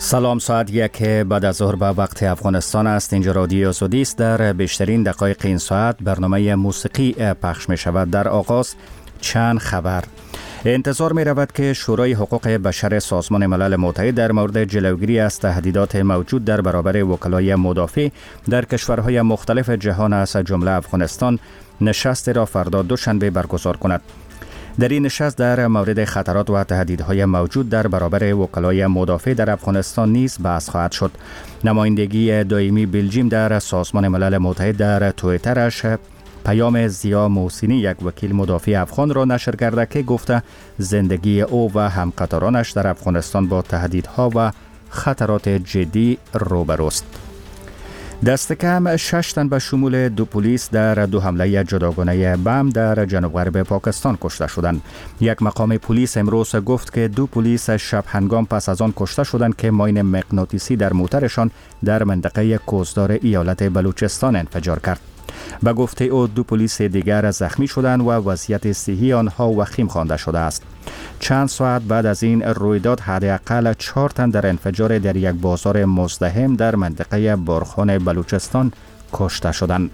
سلام، ساعت 1 بعد از ظهر به وقت افغانستان است. اینجا رادیو آزادی است. در بیشترین دقایق این ساعت برنامه موسیقی پخش می شود. در آغاز چند خبر. انتظار می رود که شورای حقوق بشر سازمان ملل متحد در مورد جلوگیری از تهدیدات موجود در برابر وکلای مدافع در کشورهای مختلف جهان از جمله افغانستان نشست را فردا دوشنبه برگزار کند. در این نشست در مورد خطرات و تهدیدهای موجود در برابر وکلای مدافع در افغانستان نیز بحث خواهد شد. نمایندگی دائمی بلژیم در سازمان ملل متحد در توییترش پیام زیا محسنی، یک وکیل مدافع افغان را نشر کرده که گفته زندگی او و همکارانش در افغانستان با تهدیدها و خطرات جدی روبروست. دست کم 6 تن به شمول 2 پلیس در 2 حمله جداگانه بم در جنوب غرب پاکستان کشته شدند. یک مقام پلیس امروز گفت که 2 پلیس شب هنگام پس از آن کشته شدند که ماین مغناطیسی در موترشان در منطقه کوزدار ایالت بلوچستان انفجار کرد. به گفته او 2 پلیس دیگر زخمی شدند و وضعیت صحی آنها وخیم خوانده شده است. چند ساعت بعد از این رویداد حداقل 4 تن در انفجار در یک بازار مزدحم در منطقه بارخان بلوچستان کشته شدند.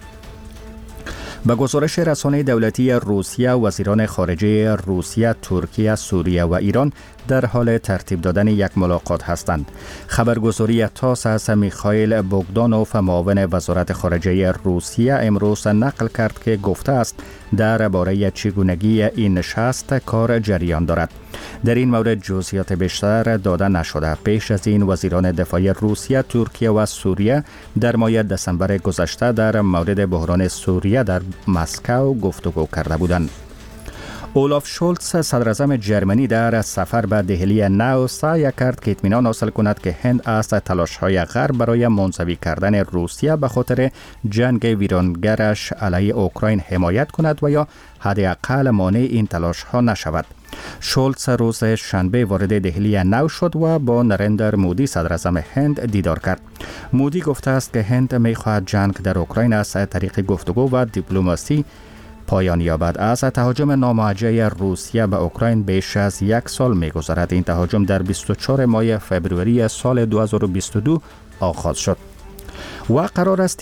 به گزارش رسانه دولتی روسیه، وزیران خارجه روسیه، ترکیه، سوریه و ایران در حال ترتیب دادن یک ملاقات هستند. خبرگزاری تاس از میخائیل بوگدانوف، معاون وزارت خارجه روسیه، امروز نقل کرد که گفته است درباره چگونگی این نشست کار جریان دارد. در این مورد جزئیات بیشتر داده نشده. پیش از این وزیران دفاع روسیه، ترکیه و سوریه در ماه دسامبر گذشته در مورد بحران سوریه در مسکو گفتگو کرده بودند. اولاف شولتز، صدر اعظم جرمنی، در سفر به دهلی نو سعی کرد که اطمینان حاصل کند که هند از تلاش‌های غرب برای منزوی کردن روسیه به خاطر جنگ ویرانگرش علیه اوکراین حمایت کند و یا حداقل مانع این تلاش‌ها نشود. شولتز روز شنبه وارد دهلی نو شد و با نریندر مودی، صدر اعظم هند، دیدار کرد. مودی گفته است که هند می‌خواهد جنگ در اوکراین از طریق گفتگو و دیپلماسی پایان یابد. از تهاجم ناموجه روسیه به اوکراین بیش از 1 سال می‌گذرد. این تهاجم در 24 ماه فوریه سال 2022 آغاز شد. و قرار است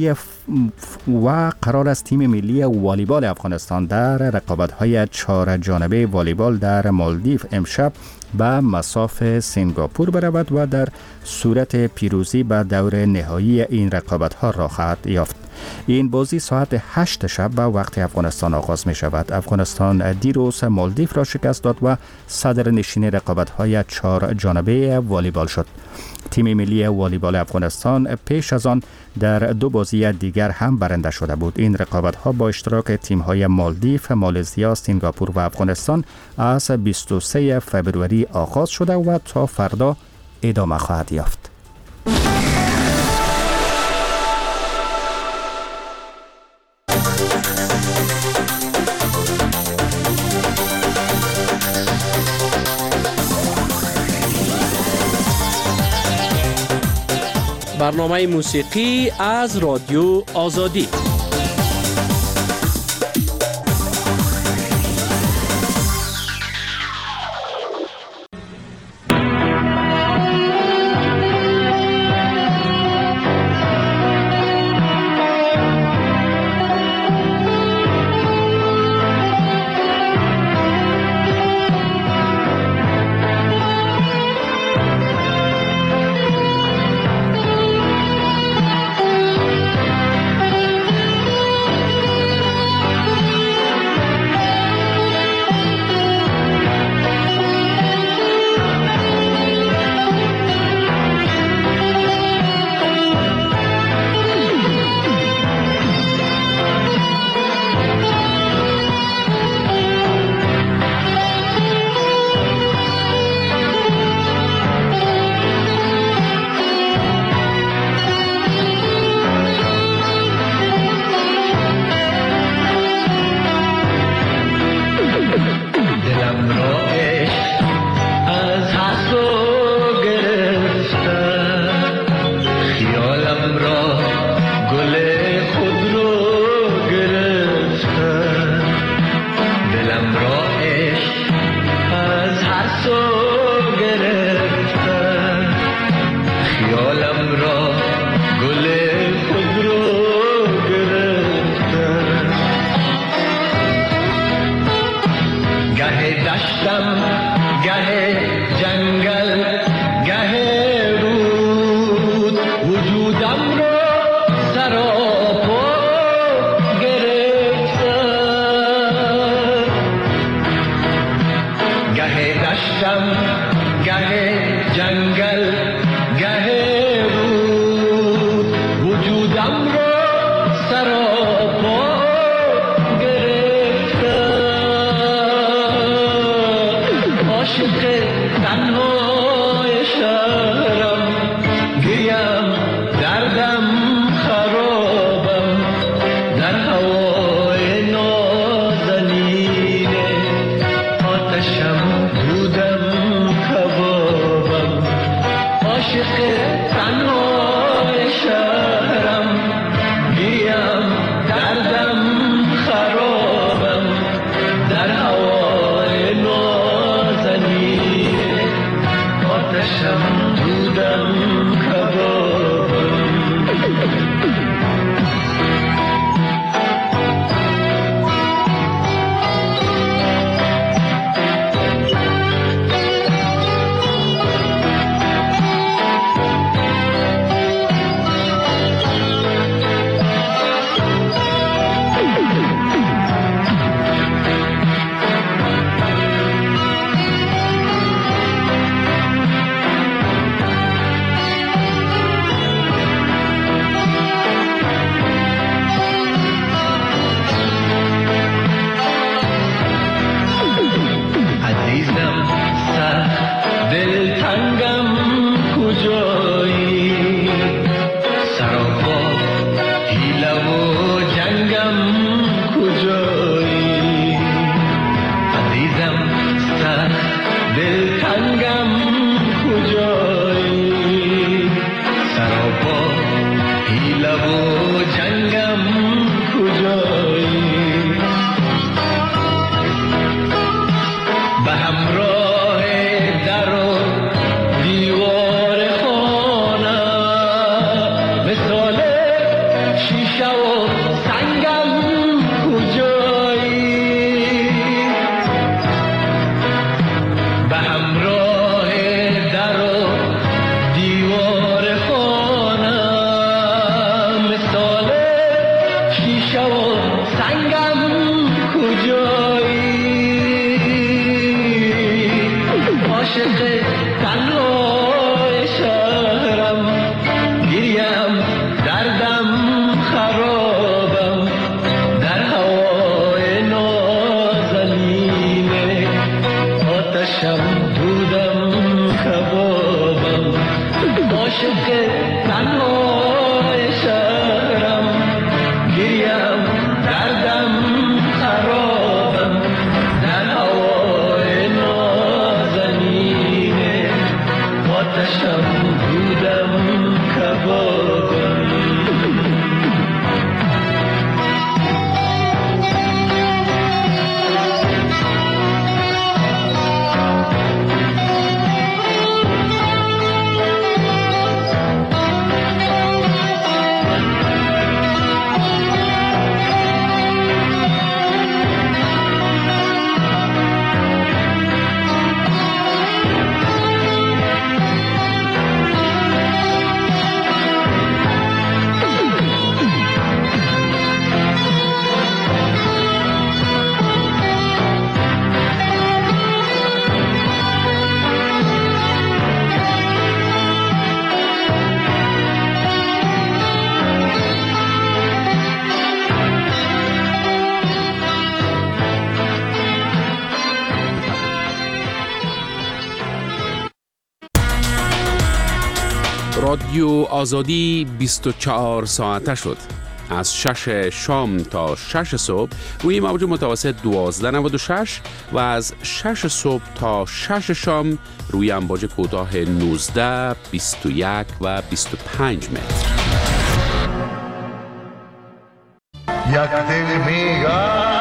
تیم ملی والیبال افغانستان در رقابت‌های 4 جانبه والیبال در مالدیو امشب به مصاف سنگاپور برود و در صورت پیروزی به دور نهایی این رقابت‌ها راه خواهد یافت. این بازی ساعت 8 شب به وقت افغانستان آغاز می شود. افغانستان دیروز مالدیو را شکست داد و صدر نشین رقابت‌های 4 جانبه والیبال شد. تیم ملی والیبال افغانستان پیش از آن در 2 بازی دیگر هم برنده شده بود. این رقابت‌ها با اشتراک تیم‌های مالدیو، مالزیا، سنگاپور و افغانستان از 23 فوریه آغاز شده و تا فردا ادامه خواهد یافت. برنامه موسیقی از رادیو آزادی. رادیو آزادی 24 ساعته شد. از 6 شام تا 6 صبح روی موج متوسط 1296 و از 6 صبح تا 6 شام روی امواج کوتاه 19، 21 و 25 متر. یک دل میگم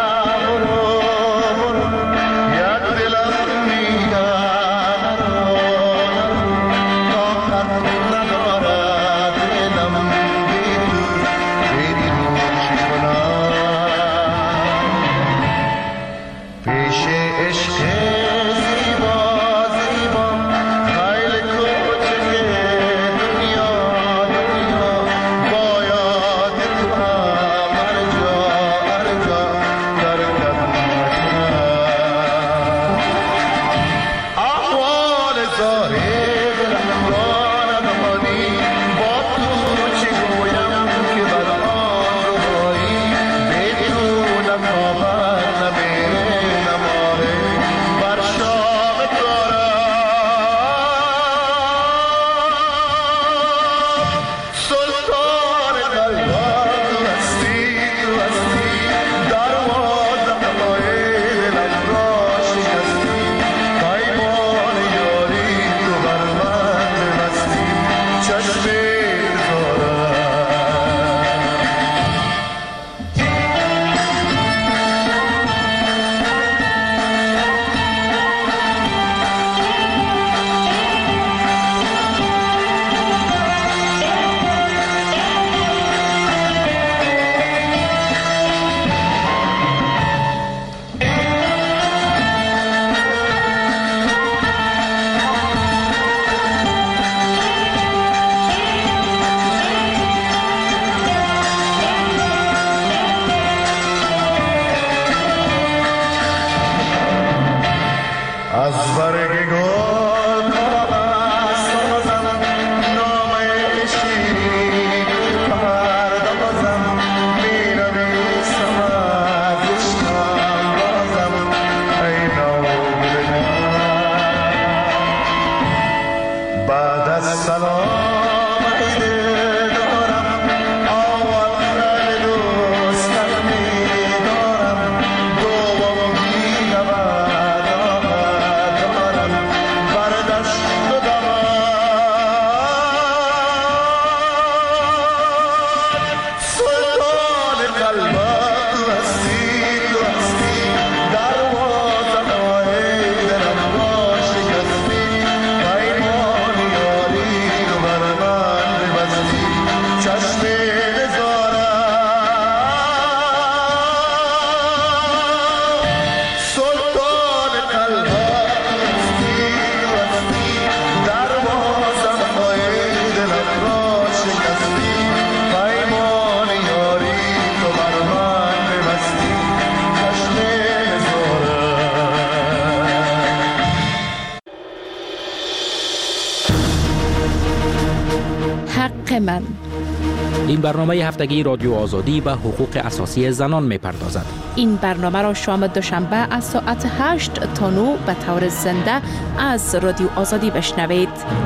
من. این برنامه هفتگی رادیو آزادی به حقوق اساسی زنان می‌پردازد. این برنامه را شام دوشنبه از ساعت 8 تا 9 به طور زنده از رادیو آزادی بشنوید.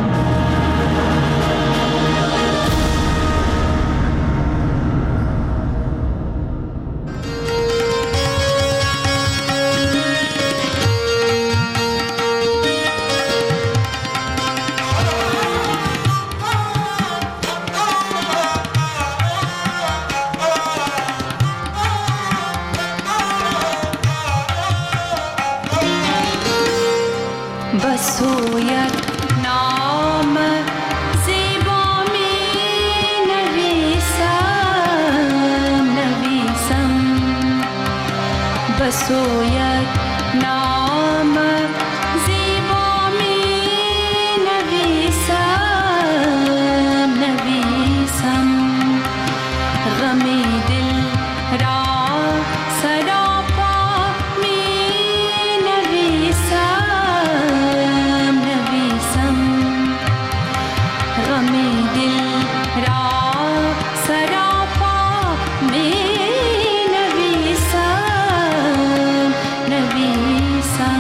بسویت نام زیبا می نویسم بسویت نام زیبا می نویسم غمی دل را سراپا می نویسم غمی دل را سراپا می نویسم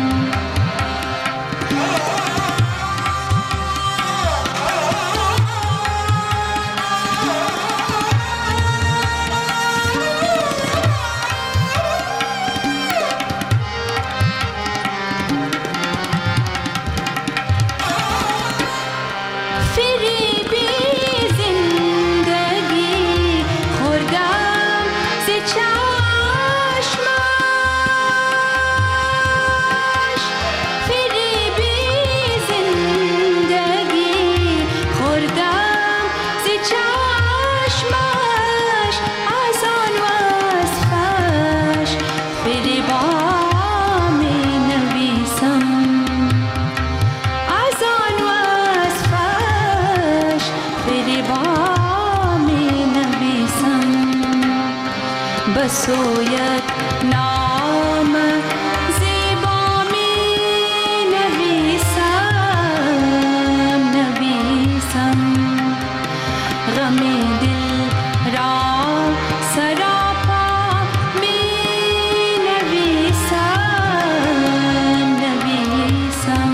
فریبی زندگی خوردم ز چشمش فریبی زندگی خوردم ز چشمش از آن وصفش فریبا می نویسم از آن وصفش فریبا می نویسم بسویت نام زیبا می نویسم غمی دل را سراپا می نویسم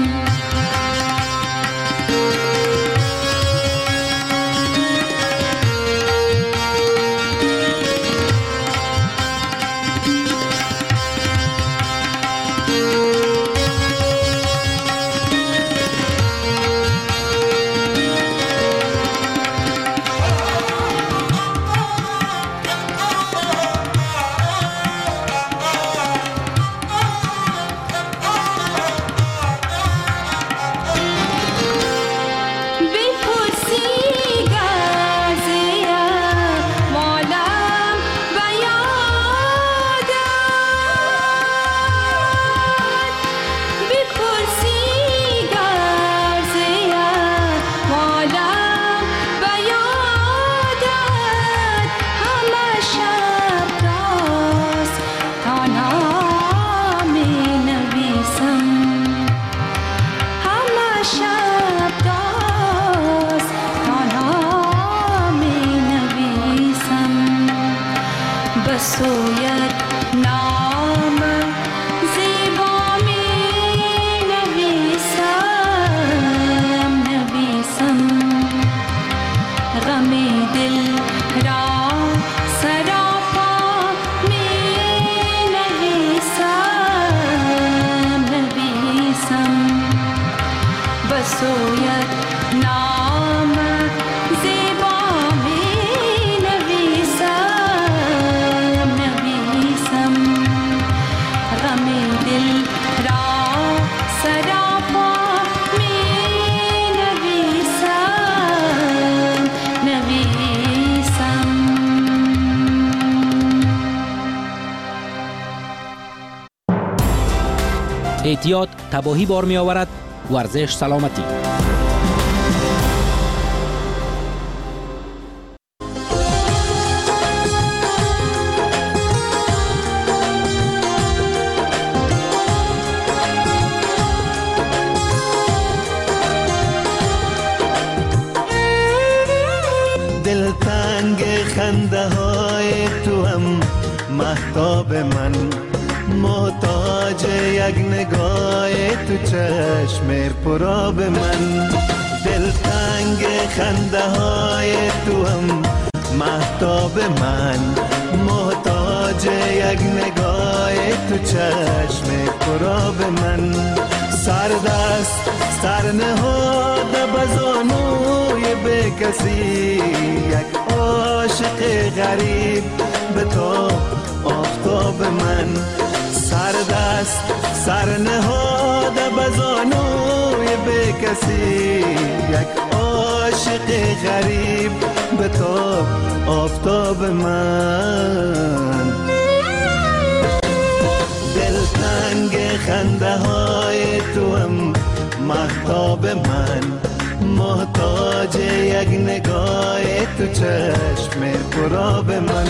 بسویت نام زیبا می نویسم غمی دل را سراپا می نویسم بسویت نام زیبا می نویسم غمی دل را سراپا می نویسم اعتیاد تباهی بار می آورد. ورزش سلامتی. مهتاب من، محتاج یک نگاه تو چشم پرآب من. دلتنگ خنده های تو هم مهتاب من، محتاج یک نگاه تو چشم پرآب من. سردست سر نهاده بزانوی به کسی، یک عاشق غریب به تو آفتاب من. سردست سر نهاده بزانوی به کسی، یک عاشق غریب به تو آفتاب من. دلتنگ خنده های تو هم مهتاب من، محتاج یک نگاه تو چشم پرآب من.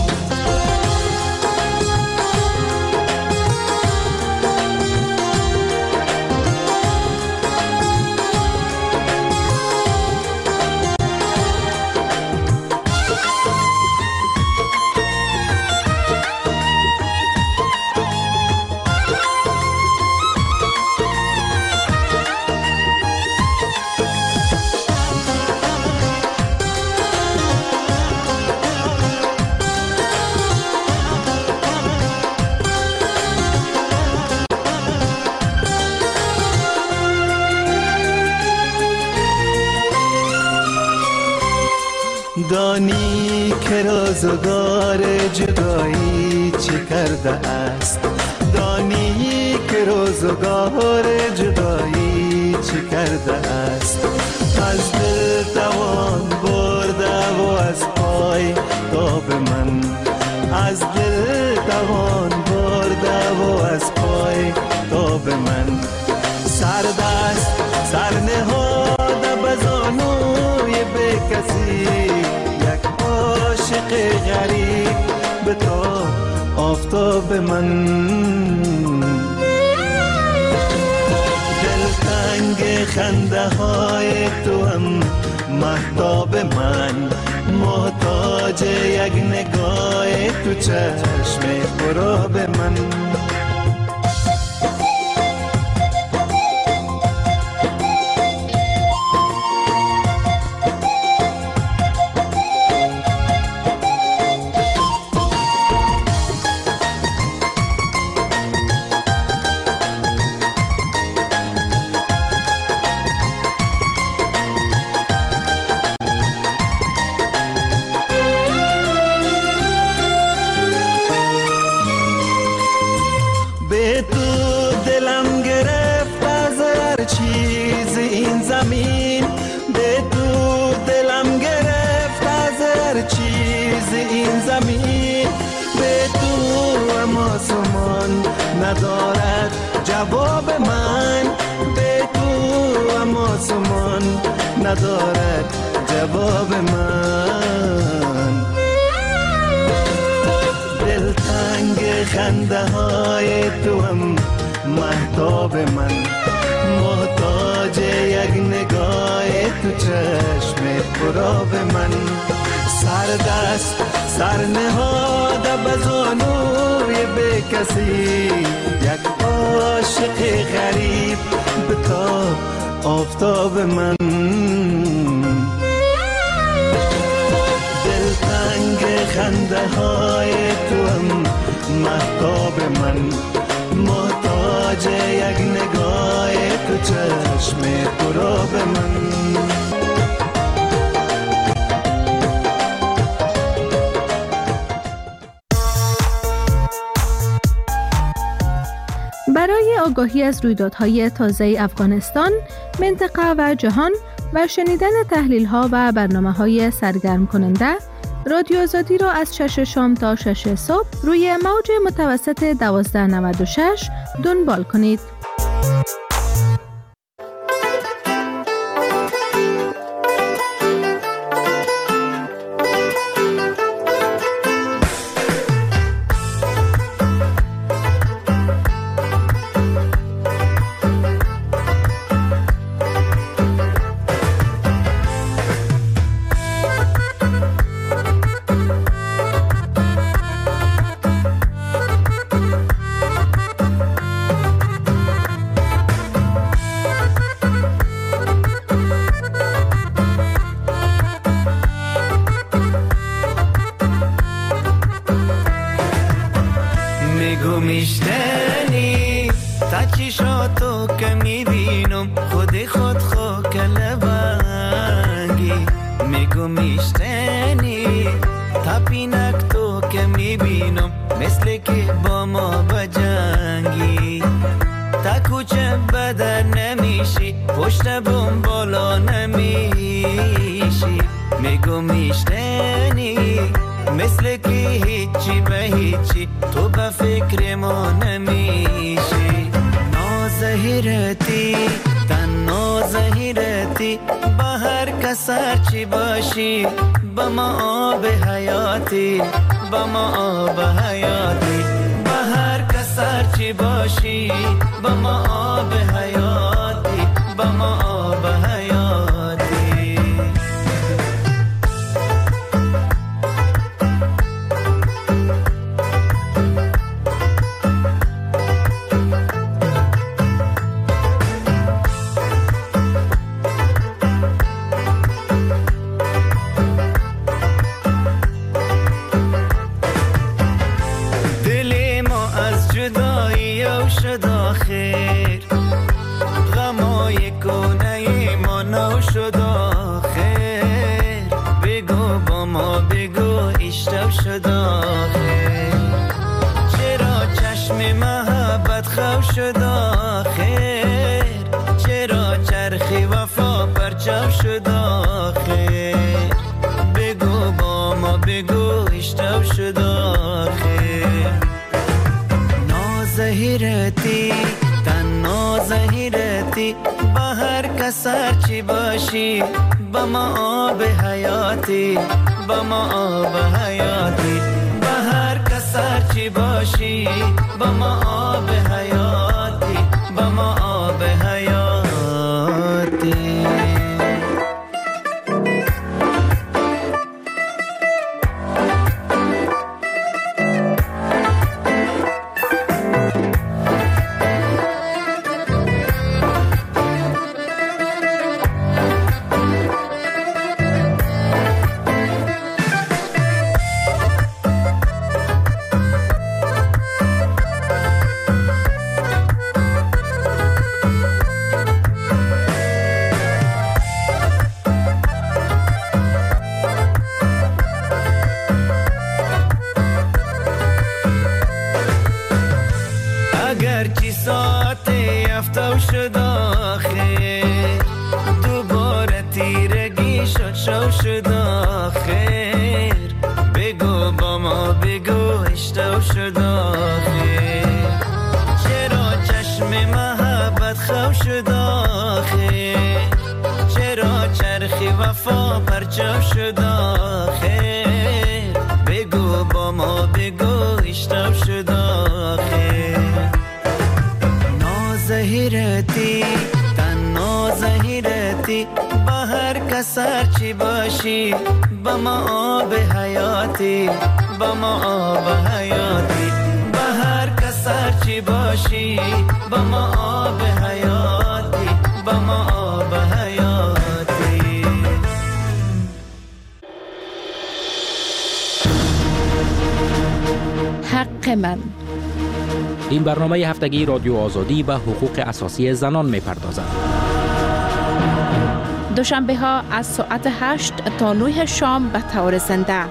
دانی که روزگار جدایی چه کرده است، دانی که روزگار جدایی چه کرده است. از دل توان برده و از پای تاب من، از دل توان برده و از پای تاب من. سردست سر نهاده بزانوی به کسی، یک عاشق غریب به تو آفتاب من. دلتنگ خنده های تو هم مهتاب من، محتاج یک نگاه تو چشم پرآب من. ندارد جواب من، به تو اما آسمان ندارد جواب من. دلتنگ خنده های تو هم مهتاب من، محتاج یک نگاه تو چشم پرآب من. سردست سر نهاده بزانوی به کسی، یک عاشق غریب به تو آفتاب من. دلتنگ خنده های تو هم مهتاب من، محتاج یک نگاه تو چشم پرآب من. برای آگاهی از رویدادهای تازه افغانستان، منطقه و جهان و شنیدن تحلیل‌ها و برنامه‌های سرگرم کننده، رادیو آزادی را از 6 شام تا 6 صبح روی موج متوسط 1296 دنبال کنید. میگو میشتنی تا چشاتو که میبینم خود کلبنگی میگو میشتنی تا پینک تو که میبینم مثل که با ما بجنگی تا کوچه بدر نمیشی پشت بوم بالا نمیشی میگو میشتنی مثل که هیچی به هیچی تو به فکر ما نمیشی نازهیرتی تن نازهیرتی با هر کسر چی باشی با ما آب حیاتی با ما آب حیاتی با هر کسر چی باشی با ما آب حیاتی با ما آب حیاتی شد آخر چرا چرخی وفا پرچم شد آخر بگو با ما بگو اشتب شد آخر نازهیرتی تن نازهیرتی با هر کسر چی باشی با ما آب حیاتی با ما آب حیاتی با هر کسر چی باشی با ما آب حیاتی با ما آب حیاتی وفا پرچم شد آخر بگو با ما بگو اشتب شد آخر نازهیرتی تن نازهیرتی با هر کسر چی باشی با ما آب حیاتی با ما آب حیاتی با هر کسر چی باشی با ما آب حیاتی با ما آب حیاتی حق من. این برنامه هفتگی رادیو آزادی به حقوق اساسی زنان می‌پردازد. دوشنبه ها از ساعت 8 تا 9 شام به طور زنده.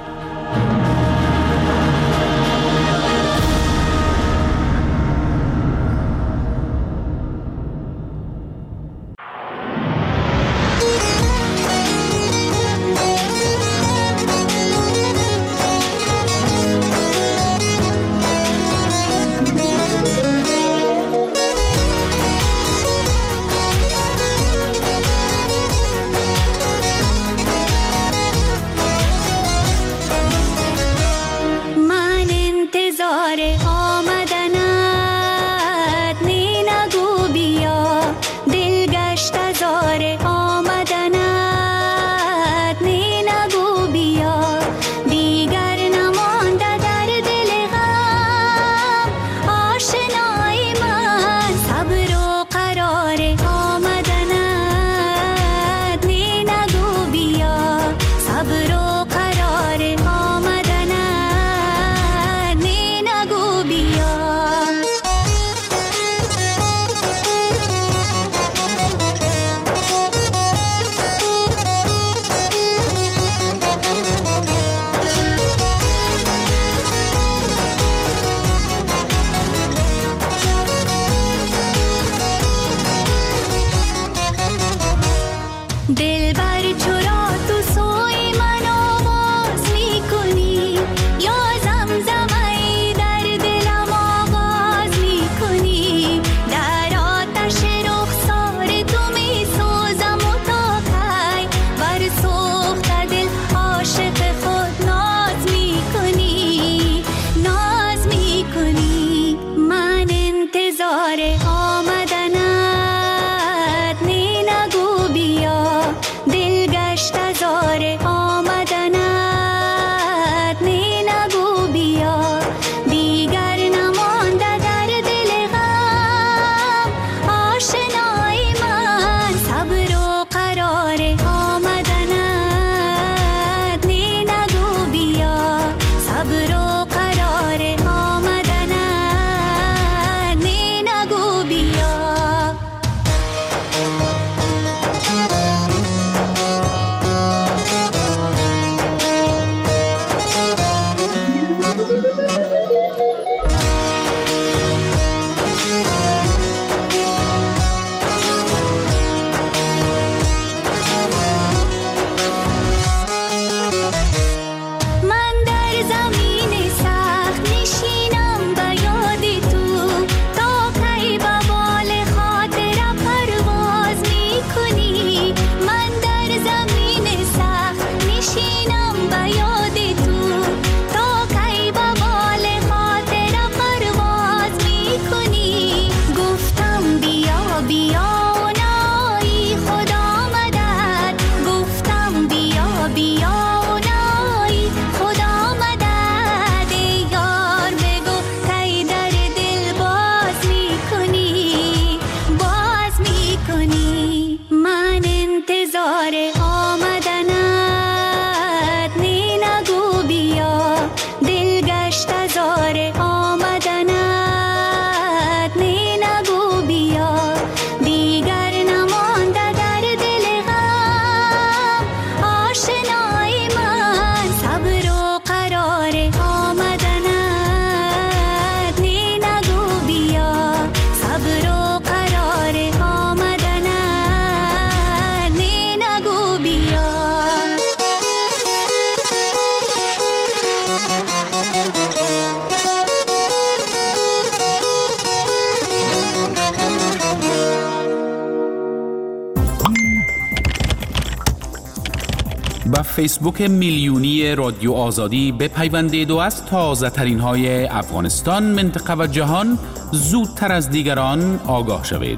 به فیسبوک میلیونی رادیو آزادی بپیوندید و از تازه ترین های افغانستان، منطقه و جهان زودتر از دیگران آگاه شوید.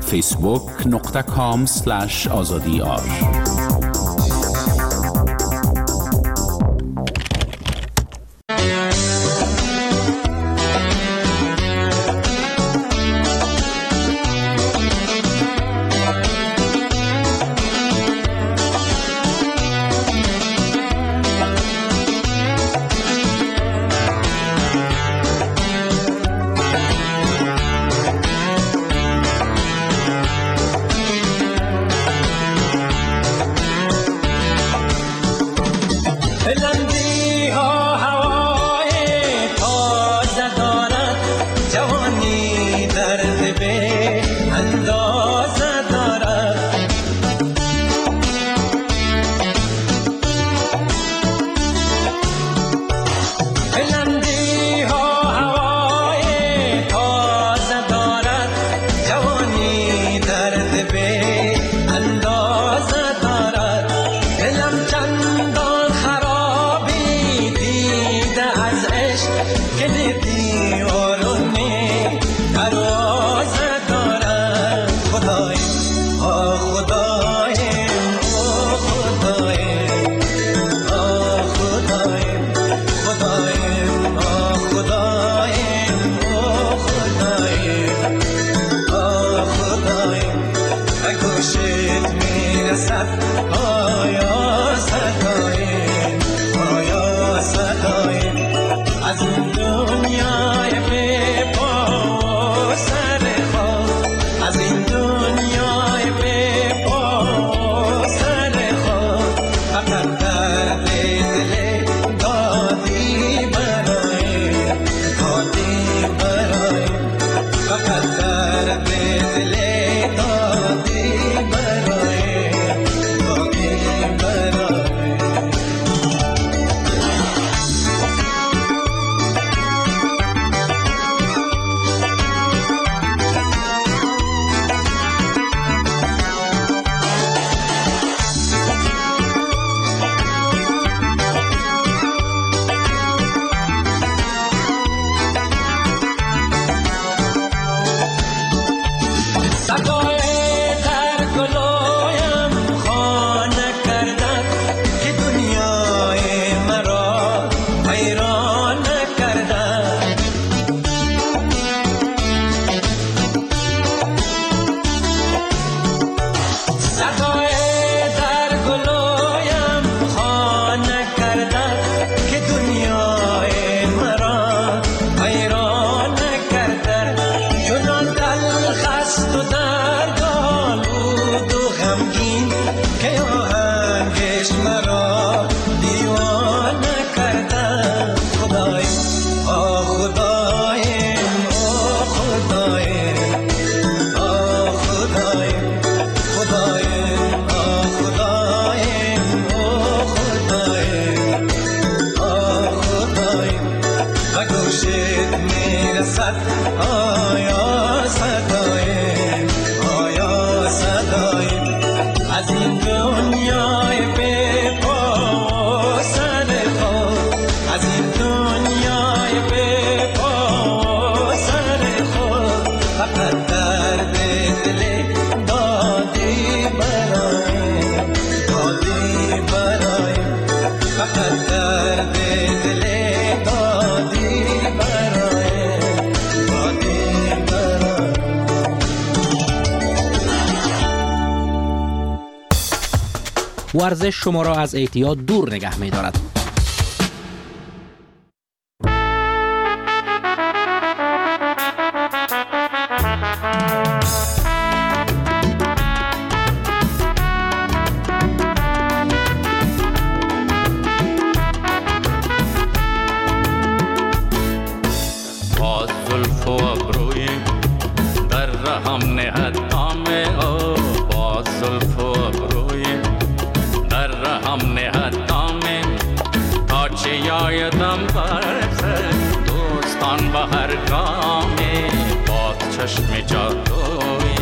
facebook.com/azadiar. ورزش شما را از اعتیاد دور نگه می دارد. با زلف و ابروی در رهم نهد دام او، با زلف و ابروی در رهم نهد دام، تا چه یایدم برزد دوستان به هر گامی، با چشم جادوی.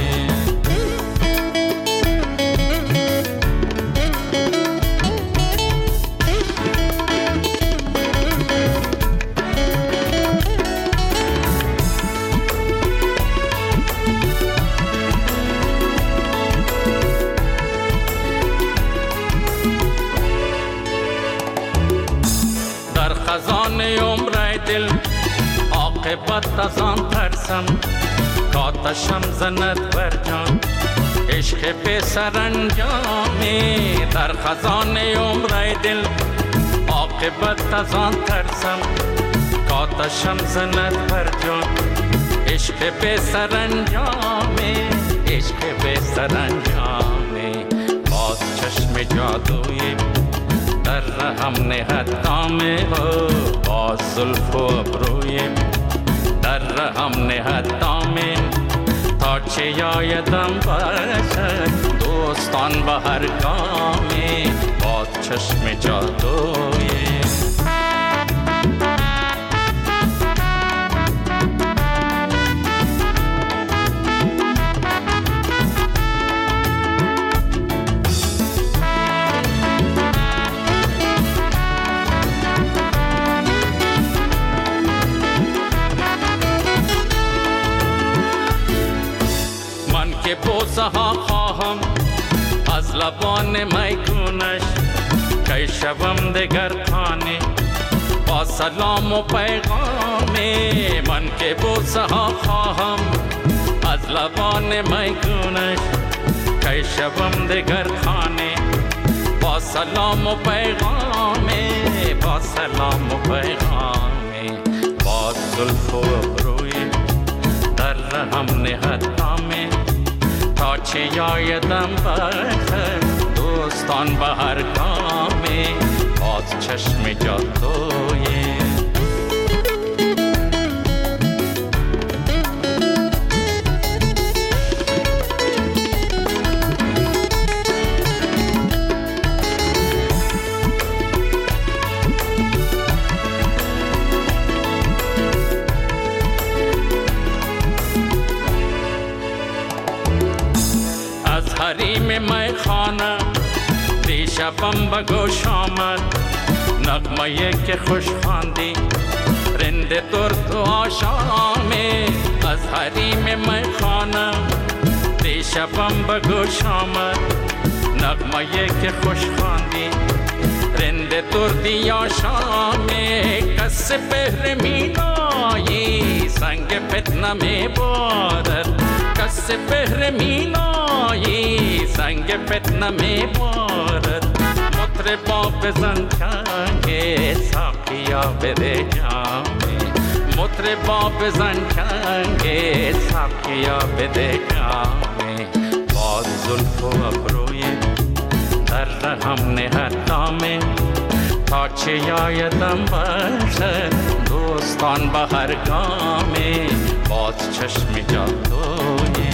عاقبت از آن ترسم کاتشم زند بر جان عشق پسر انجامی در خزانه عمر دل عاقبت از آن ترسم کاتشم زند بر جان عشق پسر انجامی عشق پسر انجامی باز چشم جادویی در رحم نهد دامه باز زلف و ابروی در رحم نهد دامه تا چه یایدم باشد دوستان به هر گامی باز چشم جادویی بوسه ها خواهم از لبان میگونش که شوم دگر خانه با سلام و پیغامی من که بوسه ها خواهم از لبان میگونش که شوم دگر خانه با سلام و پیغامی با سلام و پیغامی با زلف و ابروی در رحم نهد دامه تا چه یایدم بخیر دوستان به هر گامی باز چشم جادویی حریم میخانه دیشبم به گوش آمد نغمه که خوش خواندی رند درد و آشامی از حریم میخانه دیشبم به گوش آمد نغمه که خوش خواندی رند دردی آشامی کس بهر مینایی سنگ فتنه می بارد کس بهر مینایی سنگ فتنه می بارد مطربا بزن چنگ ساقیا بده جامی مطربا بزن چنگ ساقیا بده جامی باز زلف و ابروی در رحم نهد دامه تا چه یایدم باشد دوستان به هر گامی باز چشم جادویی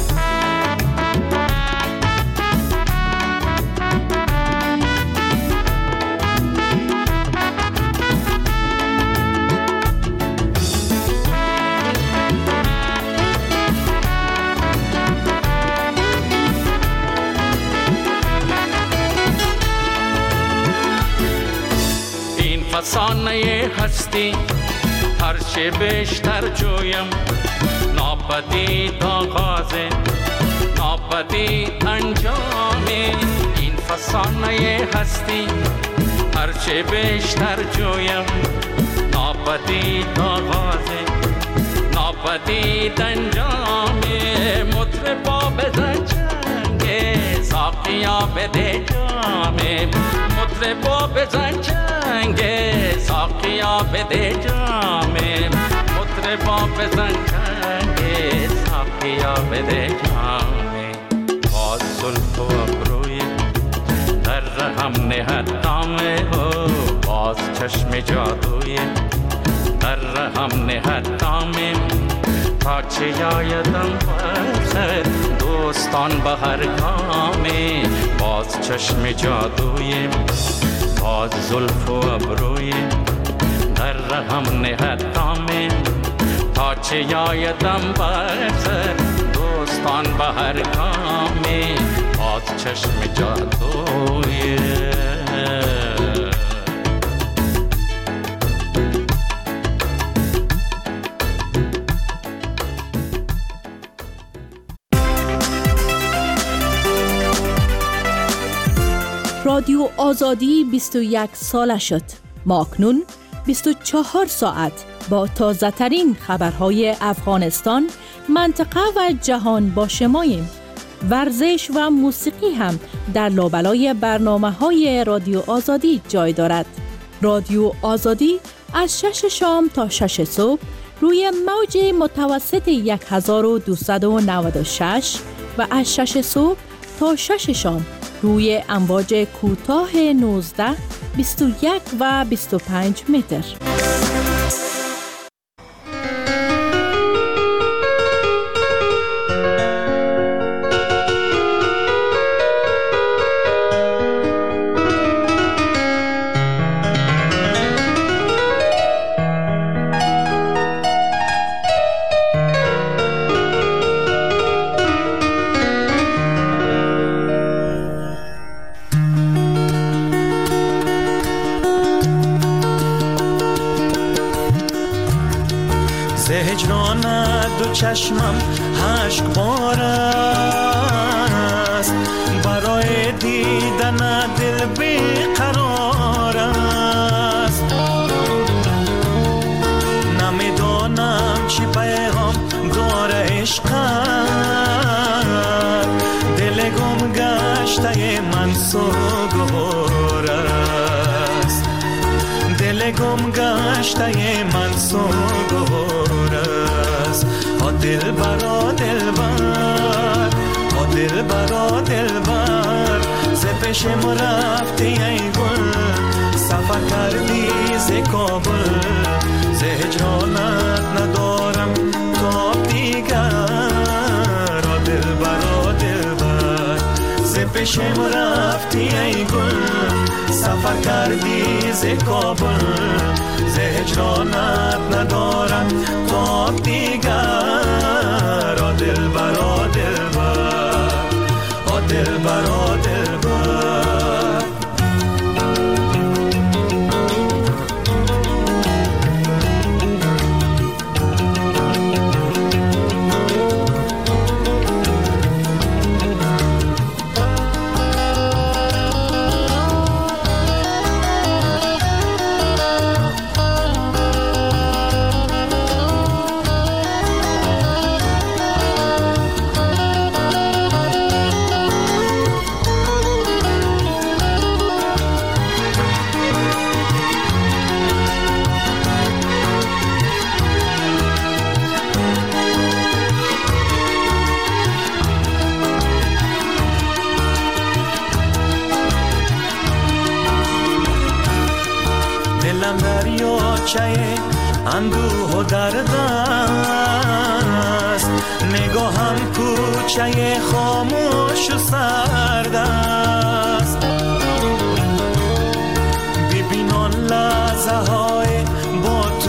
فسانه هستی هر چه بیشتر جویم ناپدید آغاز ناپدید انجامی این فسانه هستی هر چه بیشتر جویم ناپدید آغاز ناپدید انجامی مطربا بزن چنگ ساقیا بده جامی مطربا بزن چنگ ساقیا بده جامی مطربا بزن چنگ ساقیا بده جامی باز زلف و ابروی در رحم نهد دامه باز چشم جادوی در رحم نهد دامه تا چه یایدم بخیر دوستان به هر گامی باز چشم جادوی باز زلف و ابروی در رحم نهد دامه تا چه یایدم بخیر دوستان به هر گامی باز چشم جادوی رادیو آزادی 21 ساله شد. ما اکنون 24 ساعت با تازه ترین خبرهای افغانستان، منطقه و جهان با شماییم. ورزش و موسیقی هم در لابلای برنامه‌های رادیو آزادی جای دارد. رادیو آزادی از 6 شام تا 6 صبح روی موج متوسط 1296 و از 6 صبح تا 6 شام روی امواج کوتاه 19، 21 و 25 متر. چشمم اشک بار است، برای دیدن دل بیقرار است. نمیدانم چی پیغام داره عشقت، دل گم گشته من سوگوار است، دل گم گشته من سوگوار است. دل برا دل بر، دل برا دل بر، ز پیشم رفتی ای گل، سفر کردی ز کابل، ز هجرانت ندارم تاب دیگر. دل برا دل بر، ز پیشم رفتی ای گل، سفر کردی ز کابل، ز هجرانت ندارم تاب دیگر. دل برا دل بر، دل برا دل بر. اندوه و درد است، نگاهم کوچه خاموش و سرد است. ببین آن لحظه های با تو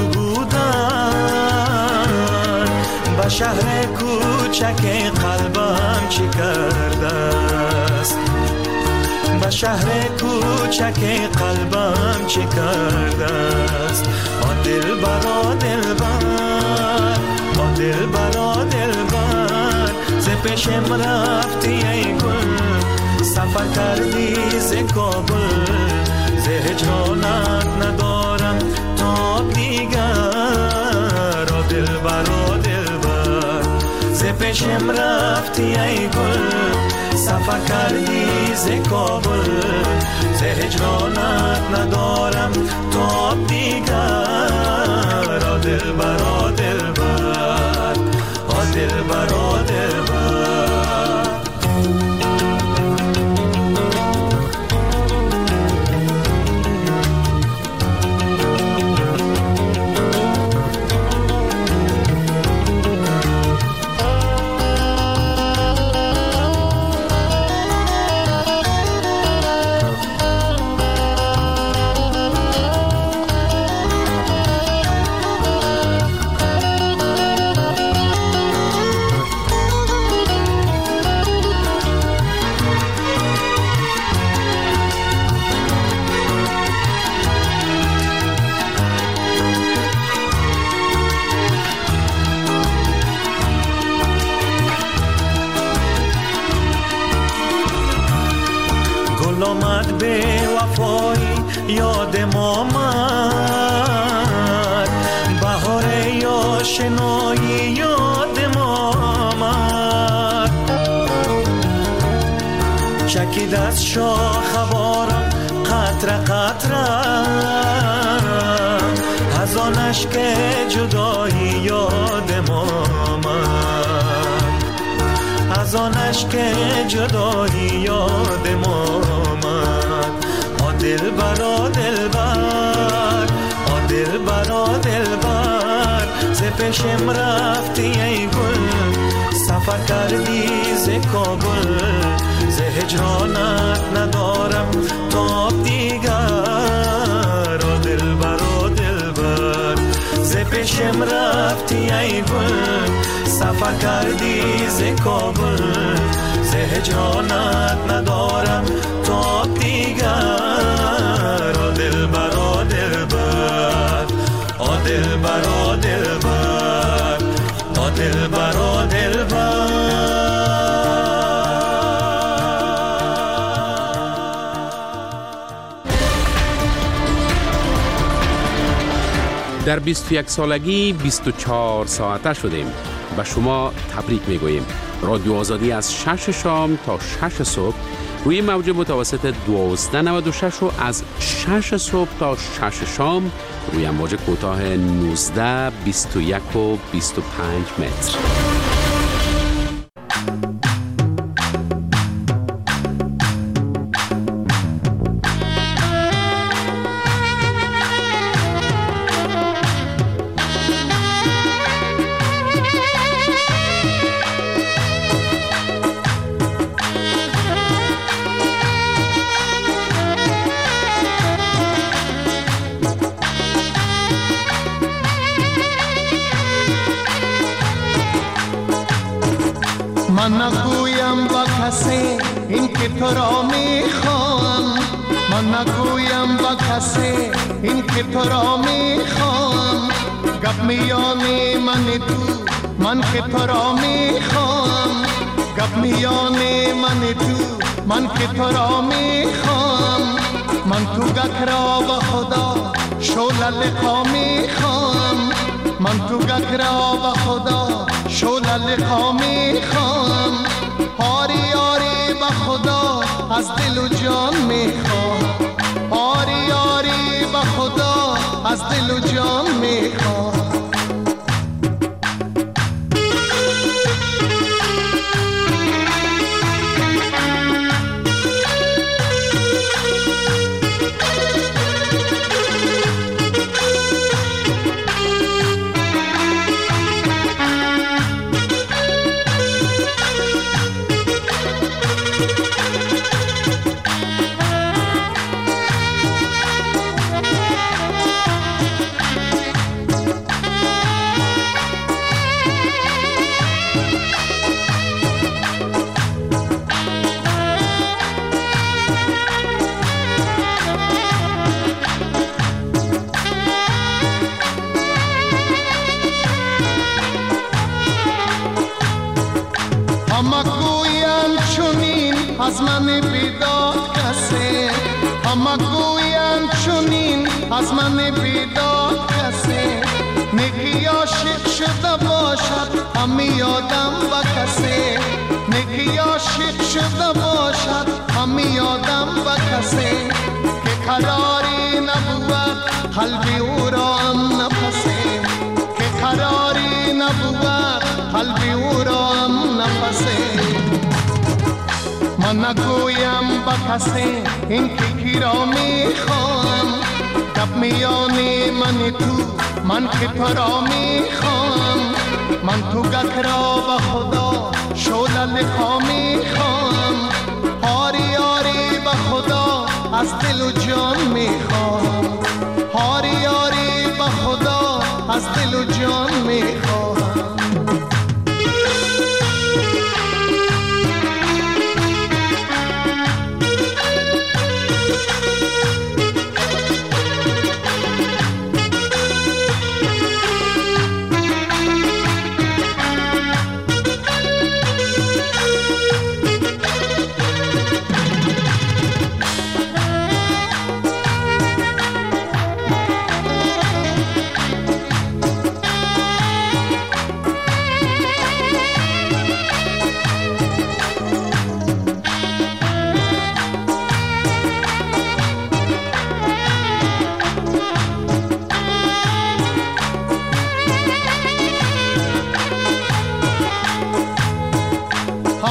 بودن، به شهر کوچک قلبم چی کرده است، به شهر کوچک قلبم چی کرده است. دل برا دل بر، دل برا دل بر، ز پیشم رفتی ای گل، سفر کردی ز کابل، ز هجرانت ندارم تاب دیگر. دل برا دل بر، ز پیشم رفتی ای گل، سفر کردی ز کابل، ز هجرانت ندارم تاب دیگر. دل برا دل بر، دل برا دل بر. آمد به وفایی یاد ما آمد، بهار چکید از شاخ بارم قطره قطره از آن اشک جدایی یادم آمد از آن اشک جدایی یادم آمد دلبر دلبر دلبر دلبر ز پیشم رفتی ای گل سفر کردی ز کابل ز هجرانت ندارم تاب دیگر دلبر دلبر ز پیشم رفتی ای گل سفر کردی ز کابل ز هجرانت ندارم تاب دیگر دلبر دلبر دلبر دلبر دلبر دلبر در 21 سالگی 24 ساعته شدیم. به شما تبریک میگوییم. رادیو آزادی از 6 شام تا 6 صبح روی موج متوسط 1296 و از 6 صبح تا 6 شام روی موج کوتاه 19 21 و 25 متر. من نگویم با کسی این که تو را میخوام من نگویم با کسی این که تو را میخوام گپ میانی من تو من که تو را میخوام گپ میانی من تو من که تو را میخوام من تو گک را با خدا شوله لقا میخوام من تو گک را با خدا شوله لقا میخوام آری آری با خدا از دل و جان میخوام آری آری با خدا از دل و جان میخوام از من بیداد کسی اما گویم چونین از من بیداد کسی نکی عاشق شده باشد همی یادم با کسی نکی عاشق شده باشد همی یادم با کسی که قراری نبود قلبی او را هم نفسی که قراری نبود قلبی او را هم نفسی من نگویم با کسی این که کی را میخوام گپ میانی من تو من که تو را میخوام من تو گک را با خدا شوله لقا میخوام آری آری با خدا از دل و جان میخوام آری آری با خدا از دل و جان میخوام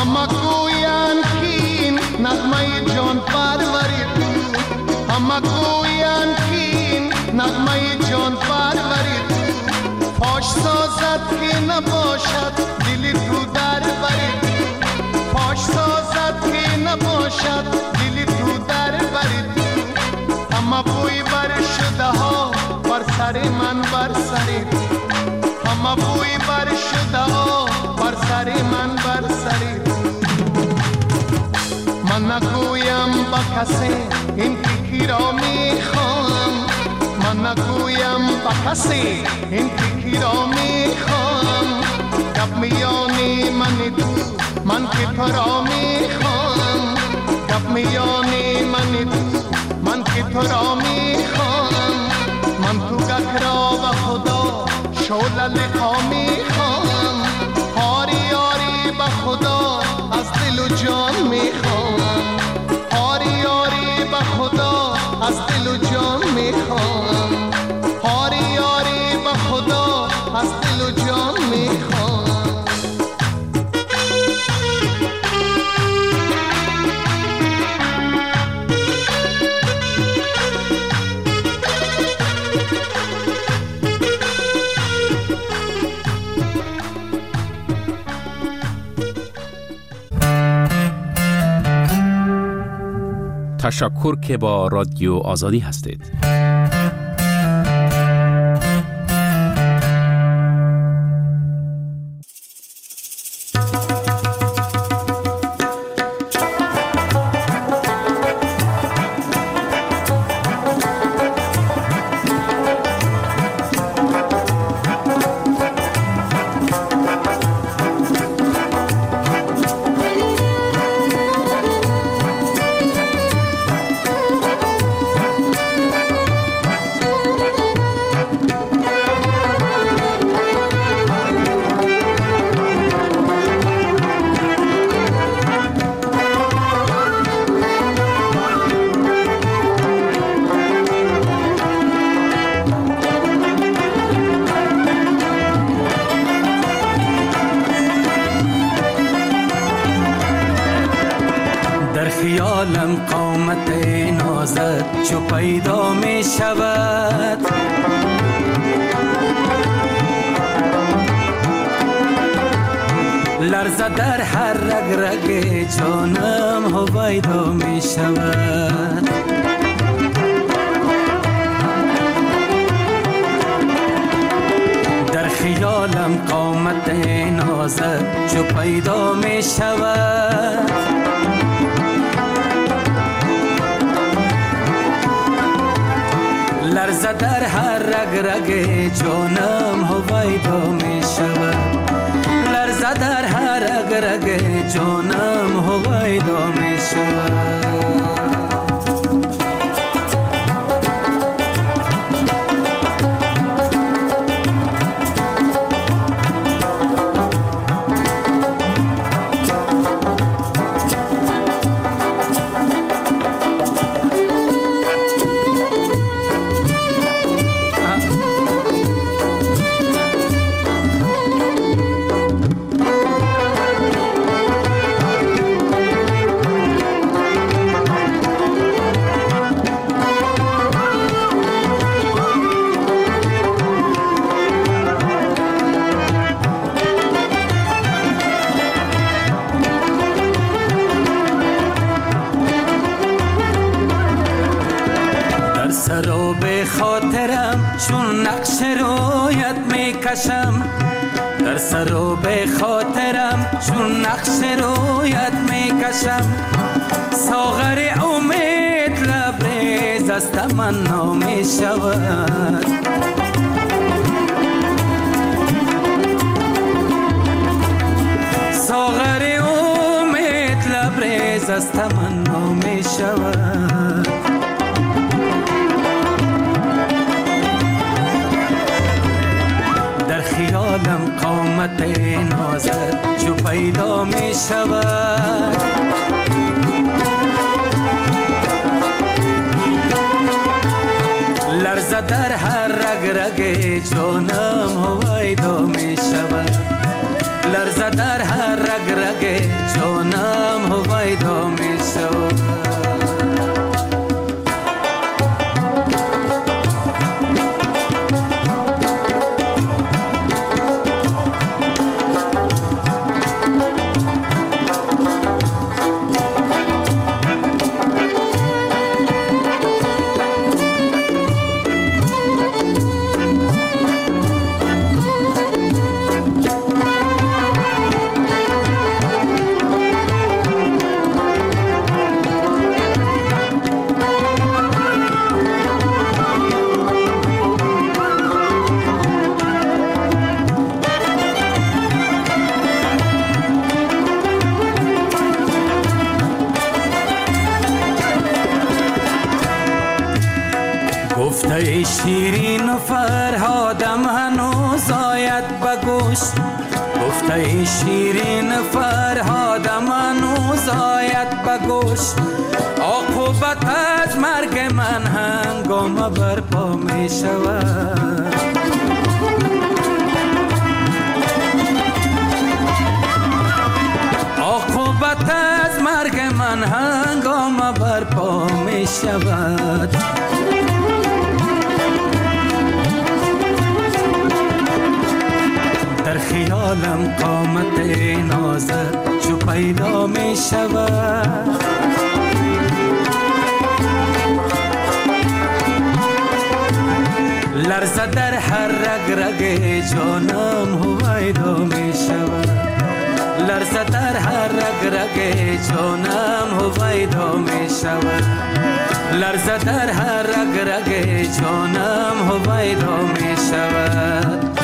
همه گویند که این نغمه جان پروری تو، همه گویند که این نغمه جان پروری تو، فاش سازد که نباشد دل تو در بری تو، فاش سازد که نباشد دل تو در بری تو، همه بوی بر شده ها بر سر من بر سر تو، همه بوی بر شده ها بر سر من بر سر تو. من نگویم با کسی این فکر را میخوام، من نگویم با کسی این فکر را میخوام، گپ میانی من تو من که تو را میخوام، گپ میانی من تو من که تو را میخوام، من تو گک را و خدا شعله لقا میخوام، آری آری به خدا از دل و جان میخوام، آری آری به خدا از دل و جان میخوام، آری آری به خدا از دل و جان میخوام. تشکر که با رادیو آزادی هستید. خیالم قامت نازت چو پیدا می شود، لرزه در هر رگ رگ جانم هویدا می شود، در خیالم قامت نازت چو پیدا می شود، لرزه در هر رگ رگ جانم هویدا می شود، لرزه در هر رگ رگ جانم هویدا می شود. چون نقش رویت می کشم، در سر و به خاطرم چون نقش رویت می کشم، ساغر امید لبریز از تمنا می شود، ساغر امید لبریز از تمنا می شود. خیالم قامت نازت جو پیدا می شود، لرزه در هر رگ رگ جانم هویدا می شود، لرزه در هر رگ رگ جانم قصه شیرین فرهاد منوز آید به گوش عاقبت از مرگ من هنگام برپا می شود عاقبت از مرگ من هنگام برپا می شود در خیالم قامت نازت چو پیدا می شود لرزه در هر رگ رگ جانم هویدا می شود لرزه در هر رگ رگ جانم هویدا می شود لرزه در هر رگ رگ جانم هویدا می شود